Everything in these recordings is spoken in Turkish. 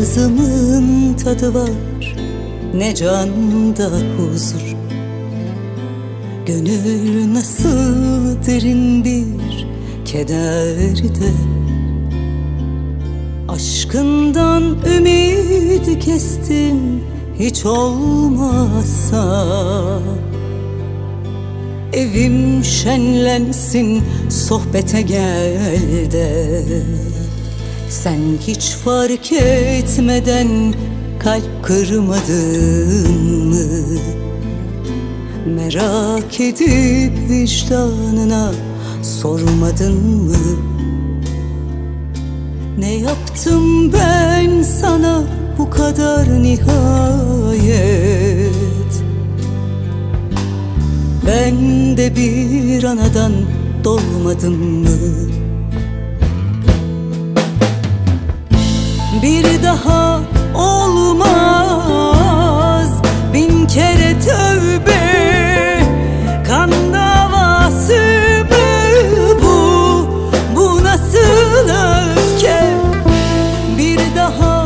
Ağzımın tadı var, ne canda huzur. Gönül nasıl derin bir kederde. Aşkından ümidi kestim, hiç olmazsa evim şenlensin, sohbete gel de. Sen hiç fark etmeden kalp kırmadın mı? Merak edip vicdanına sormadın mı? Ne yaptım ben sana bu kadar nihayet? Ben de bir anadan doğmadım mı? Bir daha olmaz, bin kere tövbe. Kan davası mı bu? Bu nasıl öfke? Bir daha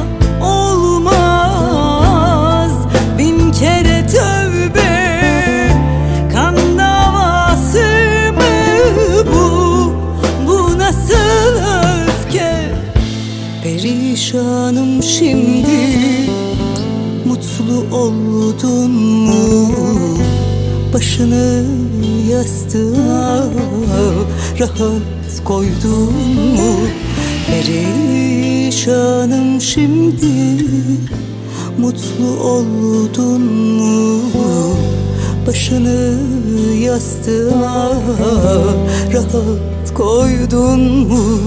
olmaz, bin kere tövbe. Kan davası mı bu? Bu nasıl öfke? Perişanım şimdi, mutlu oldun mu? Başını yastığa rahat koydun mu? Perişanım şimdi, mutlu oldun mu? Başını yastığa rahat koydun mu?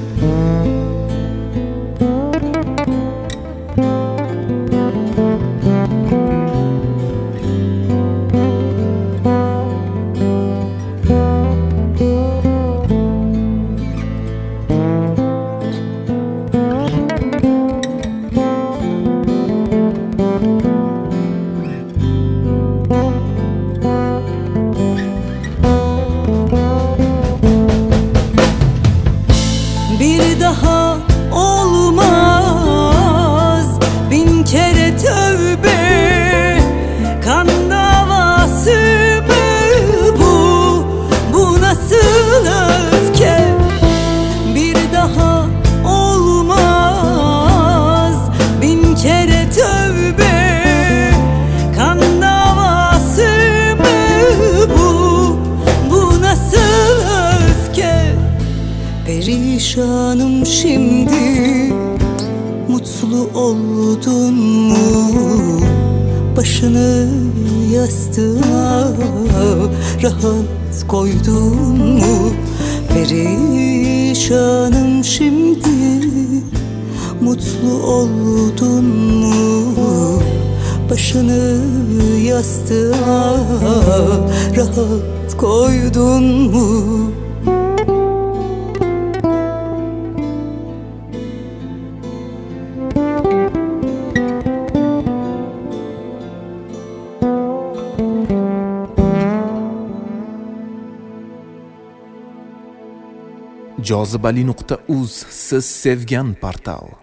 Bir daha olmaz, bin kere tövbe. Kan davası mı bu? Bu nasıl öfke? Bir daha olmaz, bin kere tövbe. Kan davası mı bu? Bu nasıl öfke? Perişanım şimdi, mutlu oldun mu? Başını yastığa rahat koydun mu? Perişanım şimdi, mutlu oldun mu? Başını yastığa rahat koydun mu? Jozibali.uz siz sevgan portal.